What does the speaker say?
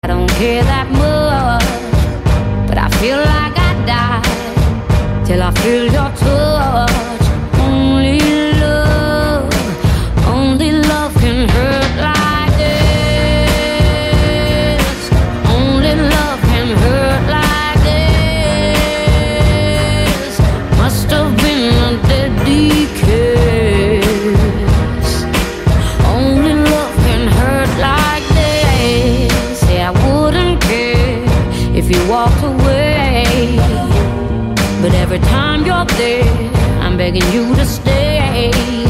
I don't care that much, but I feel like I die till I feel your touch. Only love can hurt like this. Only love can hurt like this. Must have been a deadly kiss. Only love can hurt like this. Say I wouldn't care if you walked away, but every time you're there, I'm begging you to stay.